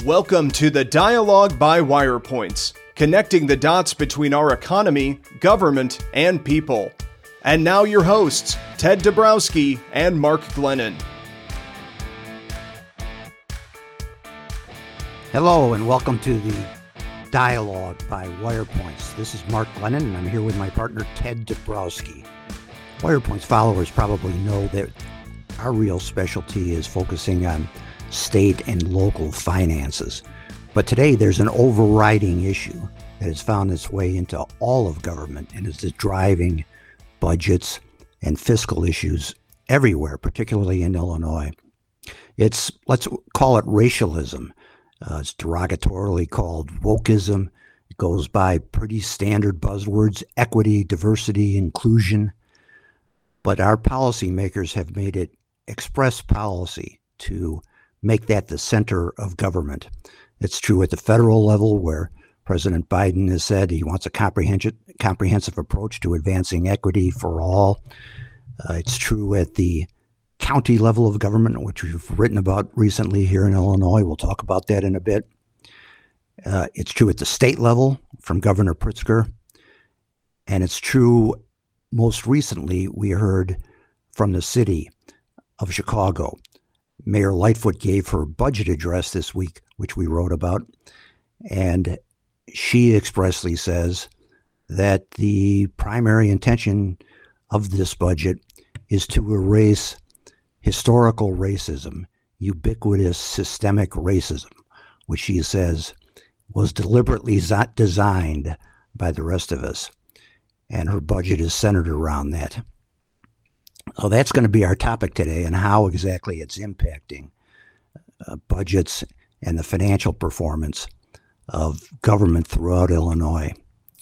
Welcome to the Dialogue by WirePoints, connecting the dots between our economy, government, and people. And now your hosts, Ted Dabrowski and Mark Glennon. Hello and welcome to the Dialogue by WirePoints. This is Mark Glennon and I'm here with my partner Ted Dabrowski. WirePoints followers probably know that our real specialty is focusing on state and local finances. But today there's an overriding issue that has found its way into all of government and is driving budgets and fiscal issues everywhere, particularly in Illinois. Let's call it racialism. It's derogatorily called wokeism. It goes by pretty standard buzzwords: equity, diversity, inclusion. But our policymakers have made it express policy to make that the center of government. It's true at the federal level, where President Biden has said he wants a comprehensive approach to advancing equity for all. It's true at the county level of government, which we've written about recently here in Illinois. We'll talk about that in a bit. It's true at the state level from Governor Pritzker. And it's true, most recently, we heard from the city of Chicago. Mayor Lightfoot gave her budget address this week, which we wrote about, and she expressly says that the primary intention of this budget is to erase historical racism, ubiquitous systemic racism, which she says was deliberately designed by the rest of us, and her budget is centered around that. So that's going to be our topic today, and how exactly it's impacting budgets and the financial performance of government throughout Illinois.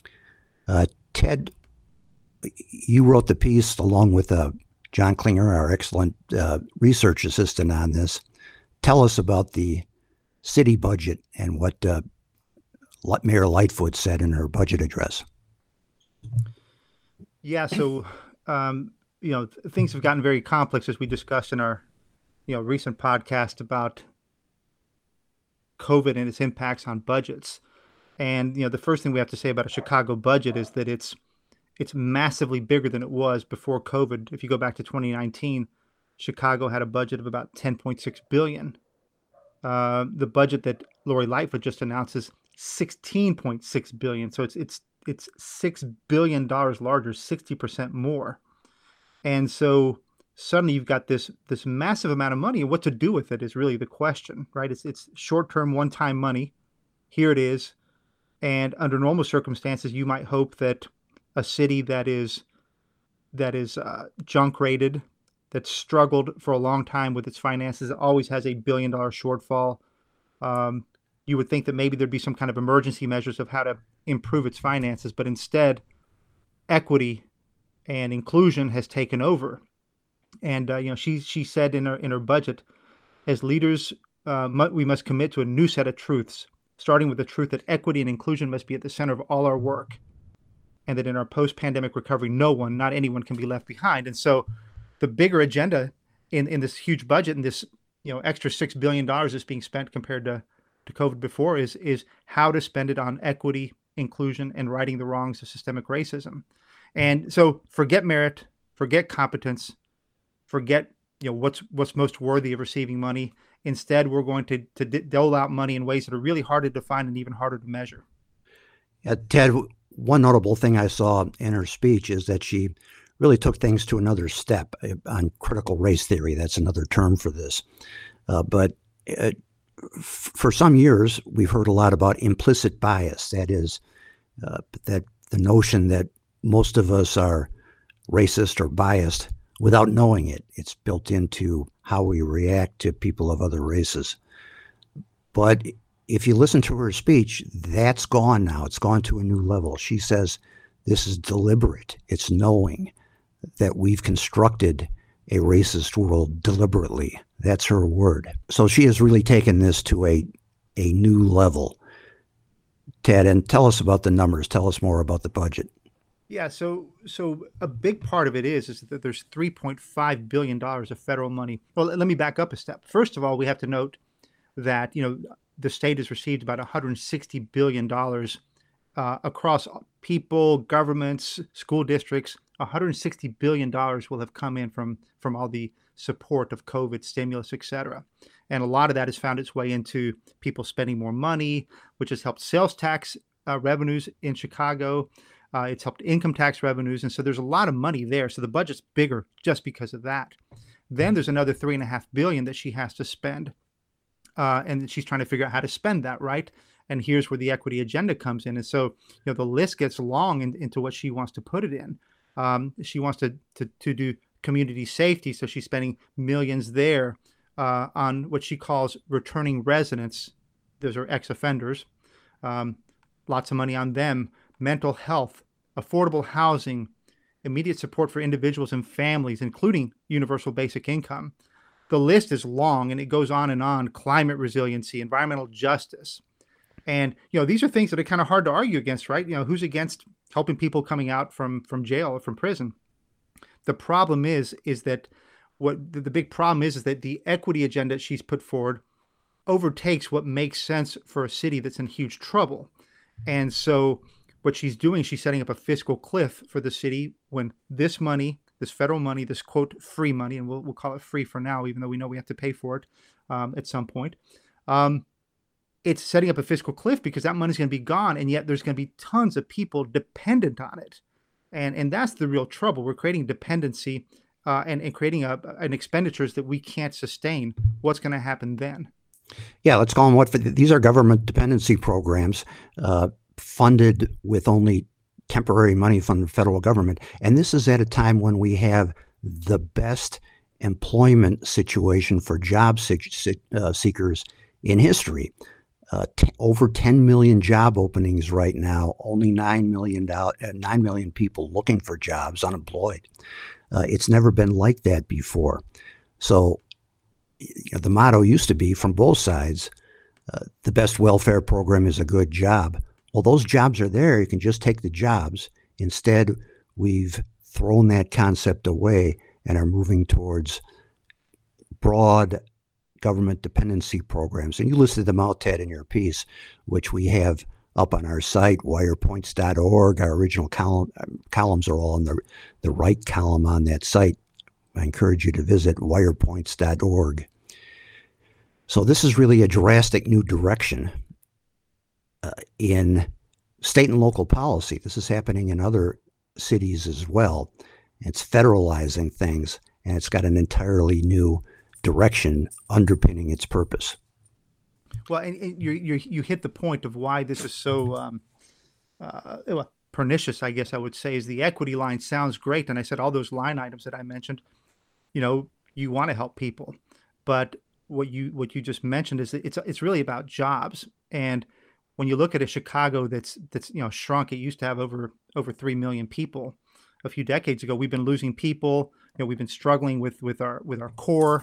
Ted, you wrote the piece along with John Klinger, our excellent research assistant on this. Tell us about the city budget and what Mayor Lightfoot said in her budget address. Yeah, so things have gotten very complex, as we discussed in our, recent podcast about COVID and its impacts on budgets. And, the first thing we have to say about a Chicago budget is that it's massively bigger than it was before COVID. If you go back to 2019, Chicago had a budget of about $10.6 billion. The budget that Lori Lightfoot just announced is $16.6 billion. So it's $6 billion larger, 60% more. And so suddenly you've got this massive amount of money, and what to do with it is really the question, right? It's short-term, one-time money. Here it is. And under normal circumstances, you might hope that a city that is junk rated, that struggled for a long time with its finances, always has $1 billion shortfall. You would think that maybe there'd be some kind of emergency measures of how to improve its finances, but instead, equity and inclusion has taken over. And she said in her budget, as leaders, we must commit to a new set of truths, starting with the truth that equity and inclusion must be at the center of all our work, and that in our post-pandemic recovery, not anyone can be left behind. And so the bigger agenda in this huge budget and this extra $6 billion that's being spent compared to COVID before is how to spend it on equity, inclusion, and righting the wrongs of systemic racism. And so forget merit, forget competence, forget what's most worthy of receiving money. Instead, we're going to dole out money in ways that are really hard to define and even harder to measure. Ted, one notable thing I saw in her speech is that she really took things to another step on critical race theory. That's another term for this. But for some years, we've heard a lot about implicit bias. That is, that the notion that most of us are racist or biased without knowing it. It's built into how we react to people of other races. But if you listen to her speech, that's gone now. It's gone to a new level. She says this is deliberate. It's knowing that we've constructed a racist world deliberately. That's her word. So she has really taken this to a new level. Ted, and tell us about the numbers. Tell us more about the budget. Yeah, so a big part of it is that there's $3.5 billion of federal money. Well, let me back up a step. First of all, we have to note that, the state has received about $160 billion across people, governments, school districts. $160 billion will have come in from all the support of COVID stimulus, et cetera. And a lot of that has found its way into people spending more money, which has helped sales tax revenues in Chicago. It's helped income tax revenues. And so there's a lot of money there. So the budget's bigger just because of that. Then there's another $3.5 billion that she has to spend. And she's trying to figure out how to spend that, right? And here's where the equity agenda comes in. And so, the list gets long into what she wants to put it in. She wants to do community safety. So she's spending millions there on what she calls returning residents. Those are ex-offenders. Lots of money on them. Mental health, affordable housing, immediate support for individuals and families, including universal basic income. The list is long and it goes on and on. Climate resiliency, environmental justice. And, these are things that are kind of hard to argue against, right? Who's against helping people coming out from jail or from prison? The problem is that what the big problem is that the equity agenda she's put forward overtakes what makes sense for a city that's in huge trouble. And so what she's doing, she's setting up a fiscal cliff for the city when this money, this federal money, this quote free money, and we'll call it free for now, even though we know we have to pay for it at some point. It's setting up a fiscal cliff because that money's going to be gone, and yet there's going to be tons of people dependent on it, and that's the real trouble. We're creating dependency and creating an expenditures that we can't sustain. What's going to happen then? Yeah, let's call them these are government dependency programs funded with only temporary money from the federal government, and this is at a time when we have the best employment situation for job seekers in history. Over 10 million job openings right now, only 9 million people looking for jobs, unemployed. It's never been like that before. So the motto used to be from both sides, the best welfare program is a good job. Well, those jobs are there. You can just take the jobs. Instead, we've thrown that concept away and are moving towards broad government dependency programs. And you listed them out, Ted, in your piece, which we have up on our site, wirepoints.org. Our original columns are all in the right column on that site. I encourage you to visit wirepoints.org. So this is really a drastic new direction in state and local policy. This is happening in other cities as well. It's federalizing things, and it's got an entirely new direction underpinning its purpose. Well, and you hit the point of why this is so pernicious, I guess I would say, is the equity line sounds great. And I said all those line items that I mentioned, you want to help people. But what you just mentioned is that it's really about jobs. And when you look at a Chicago that's shrunk, it used to have over 3 million people. A few decades ago, we've been losing people. We've been struggling with our core.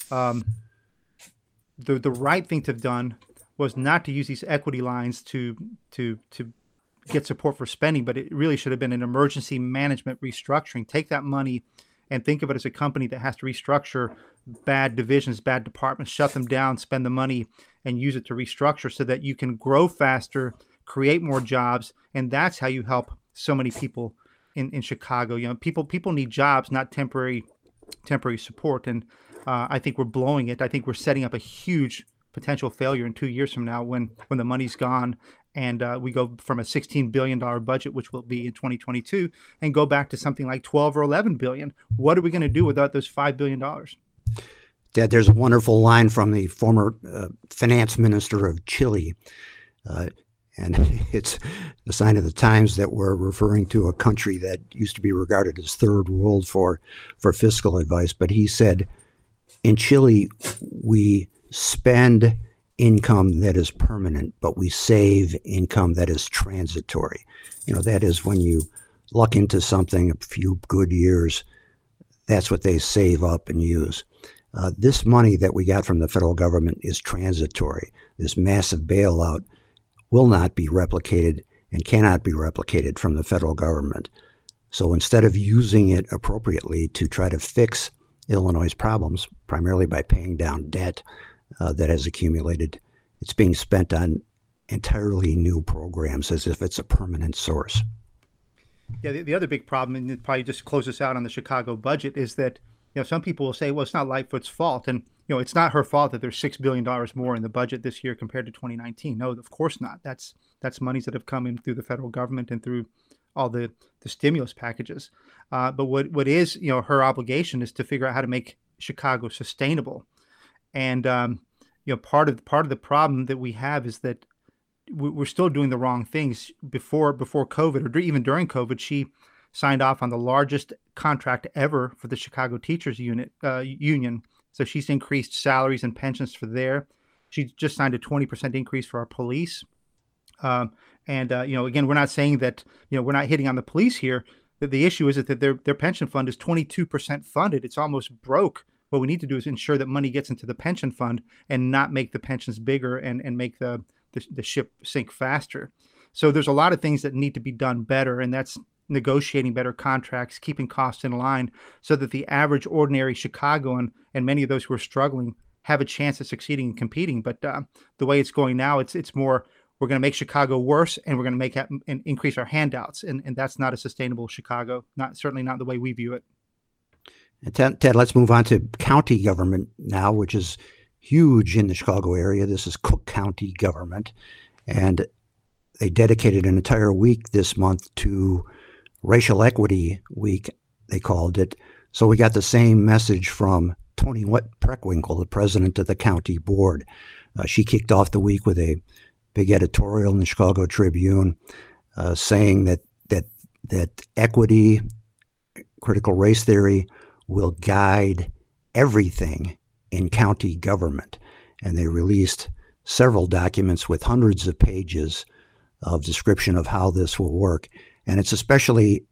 The right thing to have done was not to use these equity lines to get support for spending, but it really should have been an emergency management restructuring. Take that money and think of it as a company that has to restructure bad divisions, bad departments, shut them down, spend the money, and use it to restructure so that you can grow faster, create more jobs, and that's how you help so many people in Chicago. People need jobs, not temporary support. And I think we're blowing it. I think we're setting up a huge potential failure in 2 years from now when the money's gone and we go from a $16 billion budget, which will be in 2022, and go back to something like 12 or 11 billion. What are we going to do without those $5 billion? Dad, there's a wonderful line from the former finance minister of Chile. And it's the sign of the times that we're referring to a country that used to be regarded as third world for fiscal advice. But he said, in Chile, we spend income that is permanent, but we save income that is transitory. That is when you luck into something a few good years, that's what they save up and use. This money that we got from the federal government is transitory. This massive bailout will not be replicated and cannot be replicated from the federal government. So instead of using it appropriately to try to fix Illinois' problems, primarily by paying down debt that has accumulated it's being spent on entirely new programs as if it's a permanent source. Yeah, the other big problem, and probably just close this out on the Chicago budget, is that some people will say, well, it's not Lightfoot's fault, and it's not her fault that there's $6 billion more in the budget this year compared to 2019. No, of course not. That's monies that have come in through the federal government and through all the stimulus packages. But what is her obligation is to figure out how to make Chicago sustainable. And part of the problem that we have is that we're still doing the wrong things. Before COVID, or even during COVID, she signed off on the largest contract ever for the Chicago Teachers Union. So she's increased salaries and pensions for there. She just signed a 20% increase for our police. Again, we're not saying that we're not hitting on the police here. The issue is that their pension fund is 22% funded. It's almost broke. What we need to do is ensure that money gets into the pension fund and not make the pensions bigger and make the ship sink faster. So there's a lot of things that need to be done better, and that's negotiating better contracts, keeping costs in line, so that the average ordinary Chicagoan and many of those who are struggling have a chance of succeeding and competing. But the way it's going now, it's more, we're going to make Chicago worse, and we're going to make and increase our handouts, and that's not a sustainable Chicago. Certainly not the way we view it. And Ted, let's move on to county government now, which is huge in the Chicago area. This is Cook County government, and they dedicated an entire week this month to Racial Equity Week, they called it. So we got the same message from Toni Preckwinkle, the president of the county board. She kicked off the week with a big editorial in the Chicago Tribune, saying that equity, critical race theory, will guide everything in county government. And they released several documents with hundreds of pages of description of how this will work. And it's especially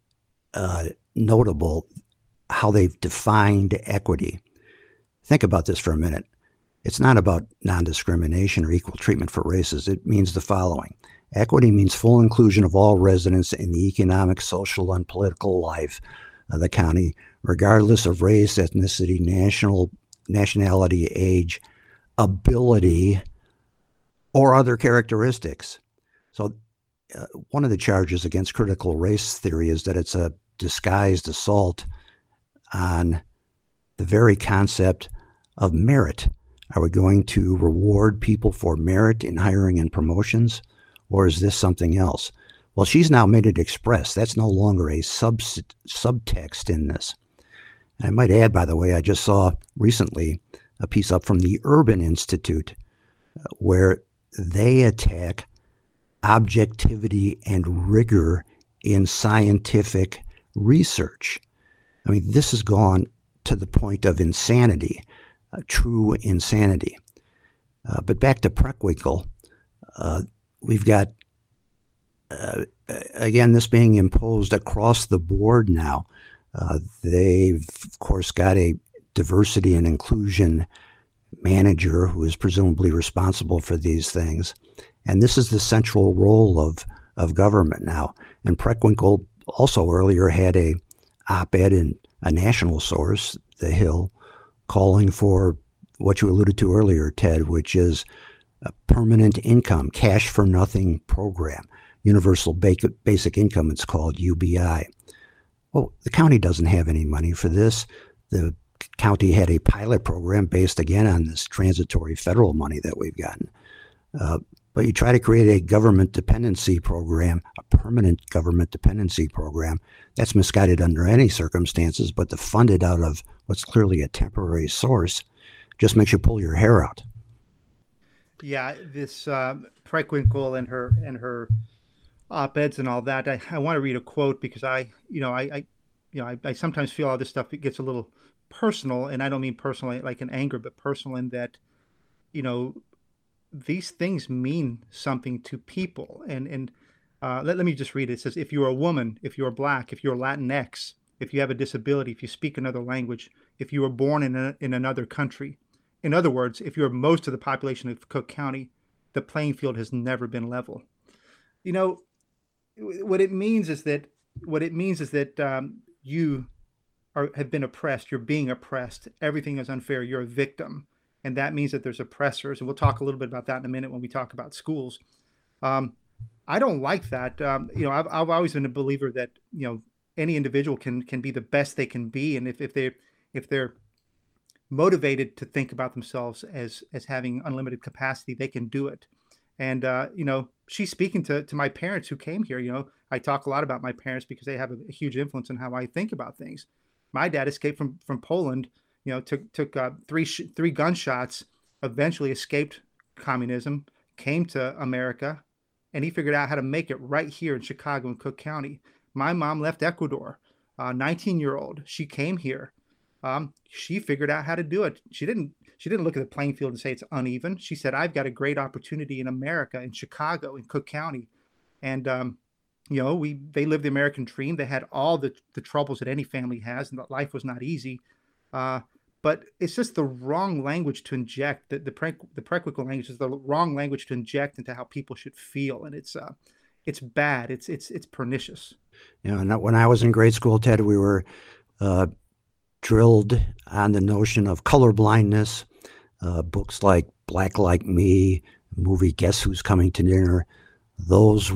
notable how they've defined equity. Think about this for a minute. It's not about non-discrimination or equal treatment for races. It means the following. Equity means full inclusion of all residents in the economic, social, and political life of the county, regardless of race, ethnicity, nationality, age, ability, or other characteristics. So one of the charges against critical race theory is that it's a disguised assault on the very concept of merit. Are we going to reward people for merit in hiring and promotions, or is this something else? Well, she's now made it express. That's no longer a subtext in this. And I might add, by the way, I just saw recently a piece up from the Urban Institute where they attack objectivity and rigor in scientific research. I mean, this has gone to the point of insanity, true insanity. But back to Preckwinkle, we've got, again, this being imposed across the board now. They've, of course, got a diversity and inclusion manager who is presumably responsible for these things. And this is the central role of government now. And Preckwinkle also earlier had a op-ed in a national source, The Hill, calling for what you alluded to earlier, Ted, which is a permanent income, cash for nothing program, universal basic income, it's called UBI. Well, the county doesn't have any money for this. The county had a pilot program based, again, on this transitory federal money that we've gotten. But you try to create a government dependency program, a permanent government dependency program, that's misguided under any circumstances, but to fund it out of what's clearly a temporary source just makes you pull your hair out. Yeah, this Preckwinkle and her op-eds and all that. I want to read a quote because I sometimes feel all this stuff, it gets a little personal, and I don't mean personal like in anger, but personal in that, these things mean something to people. And let me just read it. It says, if you're a woman, if you're Black, if you're Latinx, if you have a disability, if you speak another language, if you were born in another country, in other words, if you're most of the population of Cook County, the playing field has never been level. What it means is that you have been oppressed. You're being oppressed. Everything is unfair. You're a victim. and that means that there's oppressors. And we'll talk a little bit about that in a minute when we talk about schools. I don't like that. I've always been a believer that any individual can be the best they can be, and if they're motivated to think about themselves as having unlimited capacity, they can do it. And she's speaking to my parents who came here. I talk a lot about my parents because they have a huge influence on how I think about things. My dad escaped from Poland. Took three gunshots. Eventually escaped communism, came to America, and he figured out how to make it right here in Chicago and Cook County. My mom left Ecuador, 19-year-old. She came here. She figured out how to do it. She didn't look at the playing field and say it's uneven. She said, I've got a great opportunity in America, in Chicago, in Cook County. And, they lived the American dream. They had all the troubles that any family has, and that life was not easy. But it's just the wrong language to inject. The Prequel language is the wrong language to inject into how people should feel. And it's bad. It's pernicious. When I was in grade school, Ted, we were drilled on the notion of color blindness. Books like Black Like Me, movie Guess Who's Coming to Dinner, those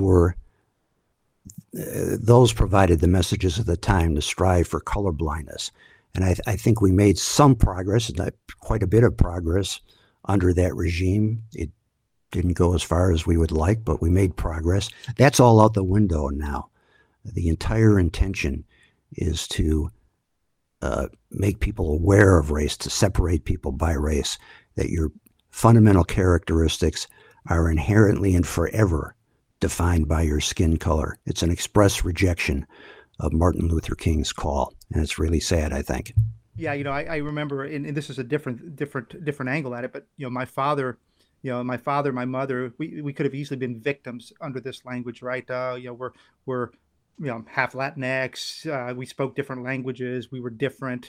provided the messages of the time to strive for color blindness. And I think we made some progress, quite a bit of progress under that regime. It didn't go as far as we would like, but we made progress. That's all out the window now. The entire intention is to make people aware of race, to separate people by race, that your fundamental characteristics are inherently and forever defined by your skin color. It's an express rejection of Martin Luther King's call, and it's really sad, I think. Yeah, I remember, and this is a different angle at it, but my father, my mother, we could have easily been victims under this language, right? We're half Latinx. We spoke different languages. We were different.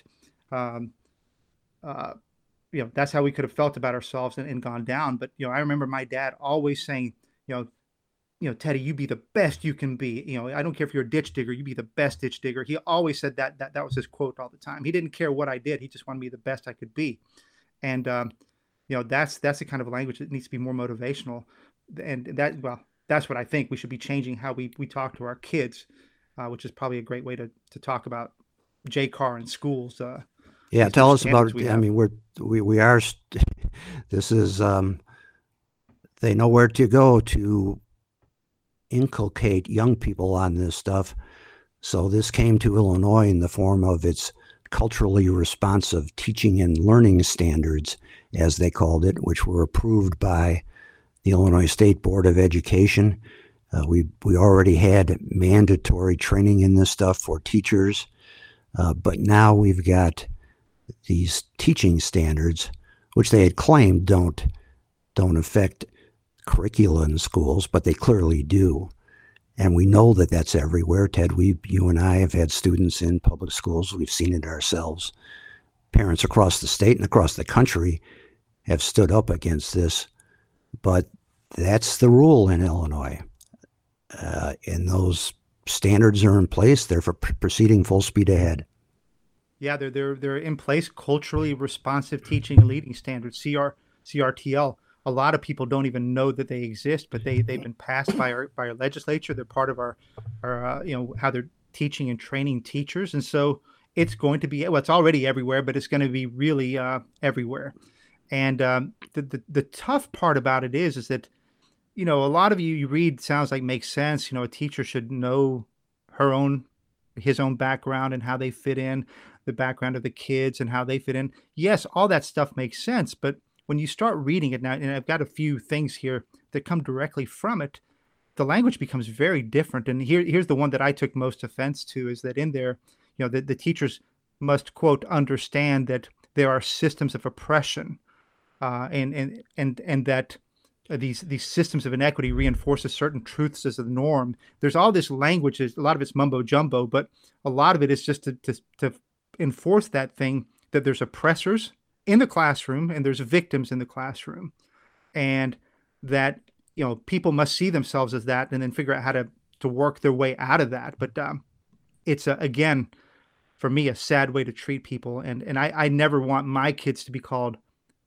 That's how we could have felt about ourselves and gone down. But I remember my dad always saying, Teddy, you be the best you can be. I don't care if you're a ditch digger, you be the best ditch digger. He always said that was his quote all the time. He didn't care what I did. He just wanted me the best I could be. And, that's the kind of language that needs to be more motivational. And that's what I think we should be changing how we talk to our kids, which is probably a great way to talk about JCAR in schools. Yeah. Tell us about it. I mean, we are, this is, they know where to go to inculcate young people on this stuff. So this came to Illinois in the form of its culturally responsive teaching and learning standards, as they called it, which were approved by the Illinois State Board of Education. We already had mandatory training in this stuff for teachers, but now we've got these teaching standards, which they had claimed don't affect curricula in schools, but they clearly do. And we know that that's everywhere. Ted, you and I have had students in public schools. We've seen it ourselves. Parents across the state and across the country have stood up against this, but that's the rule in Illinois. And those standards are in place. They're for proceeding full speed ahead. Yeah, they're in place. Culturally responsive teaching and leading standards, CRTL. A lot of people don't even know that they exist, but they've been passed by our legislature. They're part of our how they're teaching and training teachers, and so it's going to be it's already everywhere, but it's going to be really everywhere. And the tough part about it is that a lot of you read sounds like makes sense. A teacher should know his own background and how they fit in, the background of the kids and how they fit in. Yes, all that stuff makes sense, but when you start reading it now, and I've got a few things here that come directly from it, the language becomes very different. And here's the one that I took most offense to, is that in there, the teachers must, quote, understand that there are systems of oppression, and that these systems of inequity reinforces certain truths as a norm. There's all this language, a lot of it's mumbo jumbo, but a lot of it is just to enforce that thing, that there's oppressors in the classroom and there's victims in the classroom, and that people must see themselves as that and then figure out how to work their way out of that. But it's again, for me, a sad way to treat people, and I never want my kids to be called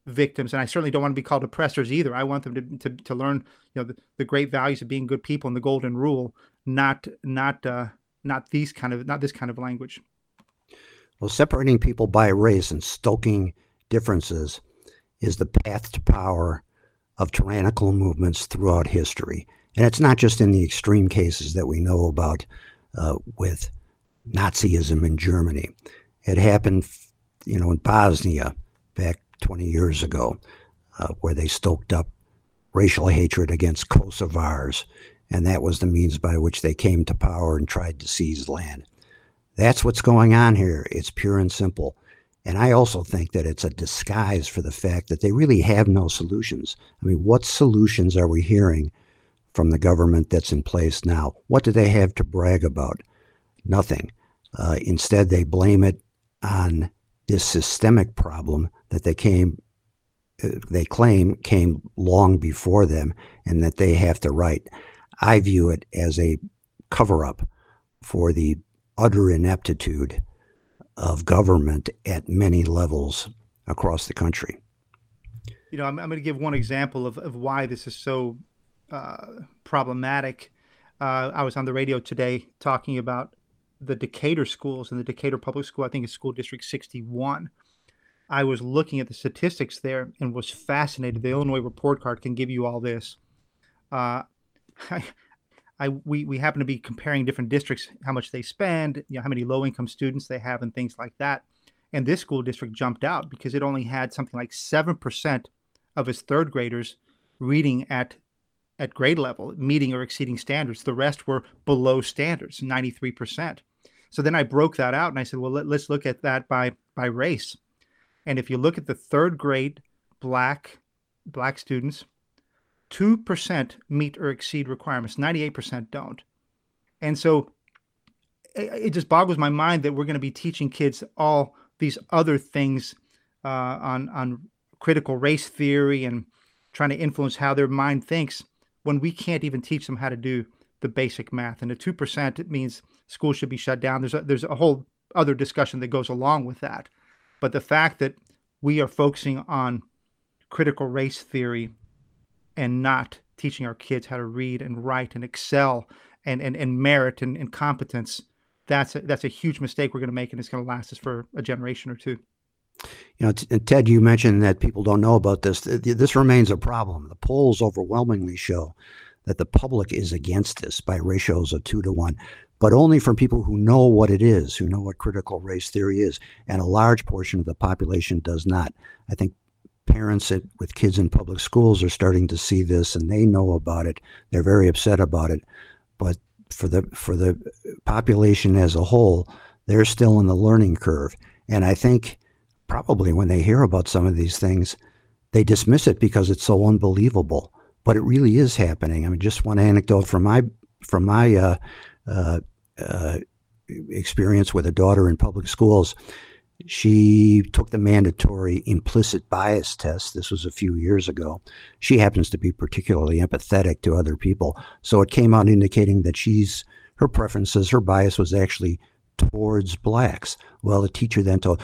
victims, and I certainly don't want to be called oppressors either. I want them to learn, the great values of being good people and the golden rule, not this kind of language. Well, separating people by race and stoking differences is the path to power of tyrannical movements throughout history. And it's not just in the extreme cases that we know about with Nazism in Germany. It happened, in Bosnia back 20 years ago, where they stoked up racial hatred against Kosovars, and that was the means by which they came to power and tried to seize land. That's what's going on here. It's pure and simple. And I also think that it's a disguise for the fact that they really have no solutions. I mean, what solutions are we hearing from the government that's in place now? What do they have to brag about? Nothing. Instead, they blame it on this systemic problem that they claim came long before them and that they have to right. I view it as a cover-up for the utter ineptitude of government at many levels across the country. I'm going to give one example of why this is so problematic. I was on the radio today talking about the Decatur schools, and the Decatur Public School, I think is School District 61. I was looking at the statistics there and was fascinated. The Illinois report card can give you all this. We happen to be comparing different districts, how much they spend, how many low-income students they have, and things like that. And this school district jumped out because it only had something like 7% of its third graders reading at grade level, meeting or exceeding standards. The rest were below standards, 93%. So then I broke that out and I said, well, let's look at that by race. And if you look at the third grade black students, 2% meet or exceed requirements. 98% don't. And so it just boggles my mind that we're going to be teaching kids all these other things on critical race theory and trying to influence how their mind thinks when we can't even teach them how to do the basic math. And the 2%, it means schools should be shut down. There's a whole other discussion that goes along with that. But the fact that we are focusing on critical race theory and not teaching our kids how to read and write and excel and merit and competence, that's a huge mistake we're going to make, and it's going to last us for a generation or two. Ted, you mentioned that people don't know about this. This remains a problem. The polls overwhelmingly show that the public is against this by ratios of 2-1, but only from people who know what it is, who know what critical race theory is, and a large portion of the population does not. I think parents with kids in public schools are starting to see this, and they know about it. They're very upset about it. But for the population as a whole, they're still in the learning curve. And I think probably when they hear about some of these things, they dismiss it because it's so unbelievable. But it really is happening. I mean, just one anecdote from my experience with a daughter in public schools. She took the mandatory implicit bias test. This was a few years ago. She happens to be particularly empathetic to other people. So it came out indicating that her preferences, her bias was actually towards blacks. Well, the teacher then told,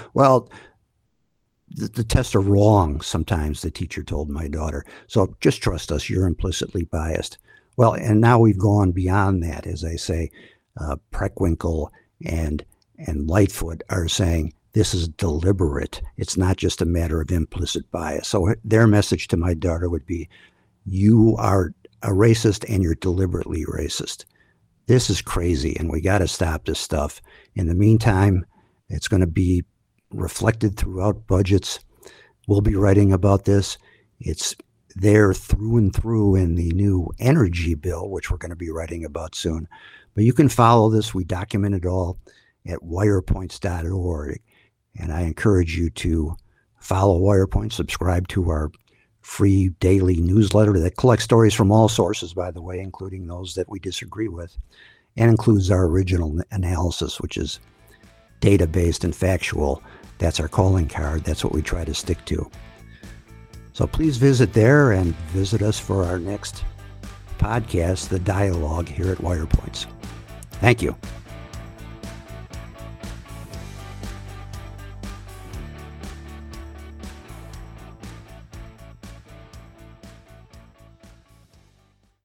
the tests are wrong sometimes, the teacher told my daughter. So just trust us, you're implicitly biased. Well, and now we've gone beyond that, as I say. Preckwinkle and Lightfoot are saying this is deliberate. It's not just a matter of implicit bias. So their message to my daughter would be, you are a racist and you're deliberately racist. This is crazy, and we got to stop this stuff. In the meantime, it's going to be reflected throughout budgets. We'll be writing about this. It's there through and through in the new energy bill, which we're going to be writing about soon. But you can follow this. We document it all at wirepoints.org. And I encourage you to follow WirePoint, subscribe to our free daily newsletter that collects stories from all sources, by the way, including those that we disagree with, and includes our original analysis, which is data-based and factual. That's our calling card. That's what we try to stick to. So please visit there and visit us for our next podcast, The Dialogue, here at WirePoints. Thank you.